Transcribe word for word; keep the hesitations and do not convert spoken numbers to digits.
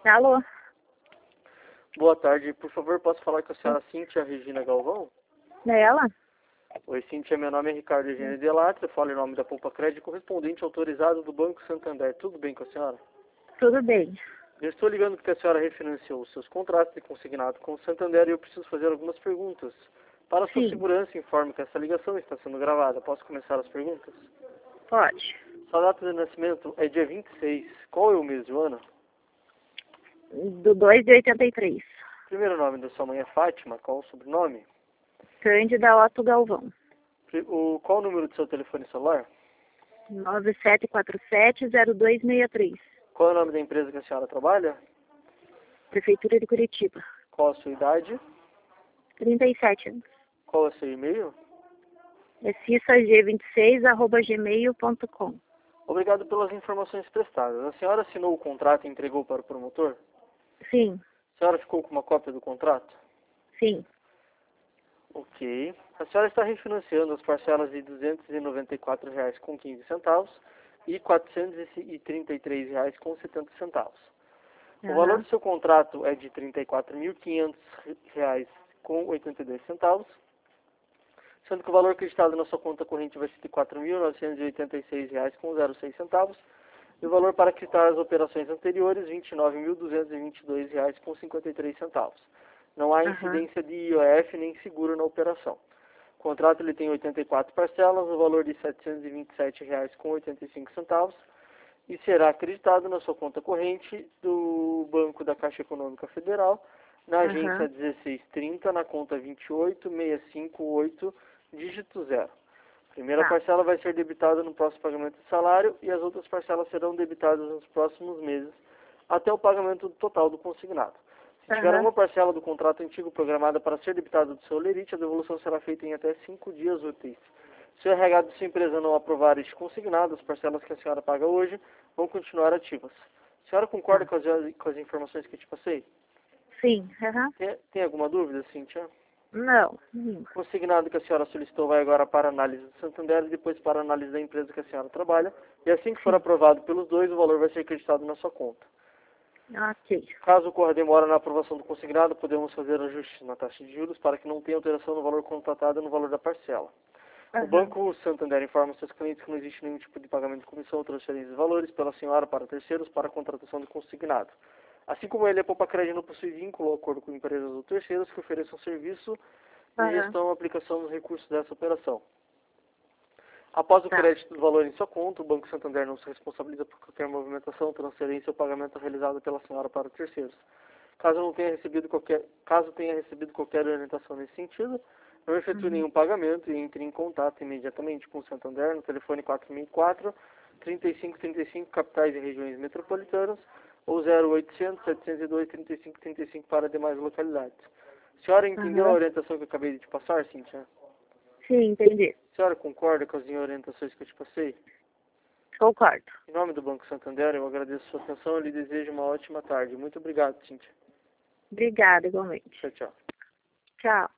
Alô? Boa tarde, por favor, posso falar com a senhora Cíntia Regina Galvão? É ela? Oi, Cíntia, meu nome é Ricardo Eugênio Delatre, eu falo em nome da Poupa Crédito, correspondente autorizado do Banco Santander. Tudo bem com a senhora? Tudo bem. Eu estou ligando porque a senhora refinanciou os seus contratos de consignado com o Santander e eu preciso fazer algumas perguntas. Para a sua Sim, segurança, informe que essa ligação está sendo gravada. Posso começar as perguntas? pode. Sua data de nascimento é dia vinte e seis. Qual é o mês do ano? Do dois de oitenta e três. Primeiro nome da sua mãe é Fátima. Qual o sobrenome? Cândida Otto Galvão. Pri- O, qual o número do seu telefone celular? nove sete quatro sete zero dois seis três. Qual é o nome da empresa que a senhora trabalha? Prefeitura de Curitiba. Qual a sua idade? trinta e sete anos. Qual é o seu e-mail? É cissa g vinte e seis arroba gmail ponto com. Obrigado pelas informações prestadas. A senhora assinou o contrato e entregou para o promotor? Sim, A senhora ficou com uma cópia do contrato? sim. Ok. A senhora está refinanciando as parcelas de duzentos e noventa e quatro reais com quinze centavos e quatrocentos e trinta e três reais com setenta centavos. O valor Aham. do seu contrato é de trinta e quatro mil e quinhentos reais com oitenta e dois centavos, sendo que o valor acreditado na sua conta corrente vai ser de quatro mil novecentos e oitenta e seis reais com zero seis centavos e o valor para quitar as operações anteriores vinte e nove mil duzentos e vinte e dois reais com cinquenta e três centavos. Não há Aham. incidência de I O F nem seguro na operação. O contrato ele tem oitenta e quatro parcelas, o valor de setecentos e vinte e sete reais com oitenta e cinco centavos e será acreditado na sua conta corrente do Banco da Caixa Econômica Federal, na agência Aham. dezesseis trinta, na conta vinte e oito seis cinco oito, dígito zero. A primeira Tá. parcela vai ser debitada no próximo pagamento de salário e as outras parcelas serão debitadas nos próximos meses, até o pagamento total do consignado. Se tiver Aham. uma parcela do contrato antigo programada para ser debitada do seu lerite, a devolução será feita em até cinco dias úteis. Se o R H da sua empresa não aprovar este consignado, as parcelas que a senhora paga hoje vão continuar ativas. A senhora concorda Tá. com as, com as informações que eu te passei? Sim. Aham. Tem, tem alguma dúvida, Cíntia? Não. Nenhuma. O consignado que a senhora solicitou vai agora para a análise do Santander e depois para a análise da empresa que a senhora trabalha. E assim que for Sim. aprovado pelos dois, o valor vai ser acreditado na sua conta. Ok. Caso ocorra demora na aprovação do consignado, podemos fazer ajustes na taxa de juros para que não tenha alteração no valor contratado e no valor da parcela. O Aham. Banco Santander informa seus clientes que não existe nenhum tipo de pagamento de comissão ou transferência de valores pela senhora para terceiros para a contratação de consignado. Assim como ele, a Poupa Crédito não possui vínculo ou acordo com empresas ou terceiros que ofereçam serviço de Aham. gestão ou aplicação dos recursos dessa operação. Após o Tá. crédito do valor em sua conta, o Banco Santander não se responsabiliza por qualquer movimentação, transferência ou pagamento realizado pela senhora para terceiros. Caso não tenha recebido qualquer, caso tenha recebido qualquer orientação nesse sentido, não efetue Uhum. nenhum pagamento e entre em contato imediatamente com o Santander no telefone quatro mil e quatro, trinta e cinco trinta e cinco, capitais e regiões metropolitanas, ou zero oitocentos, setecentos e dois, trinta e cinco trinta e cinco para demais localidades. A senhora entendeu a Aham. orientação que eu acabei de te passar, Cíntia? Sim, entendi. A senhora concorda com as orientações que eu te passei? Concordo. Em nome do Banco Santander, eu agradeço a sua atenção e lhe desejo uma ótima tarde. Muito obrigado, Cíntia. Obrigada, igualmente. Tchau, tchau. Tchau.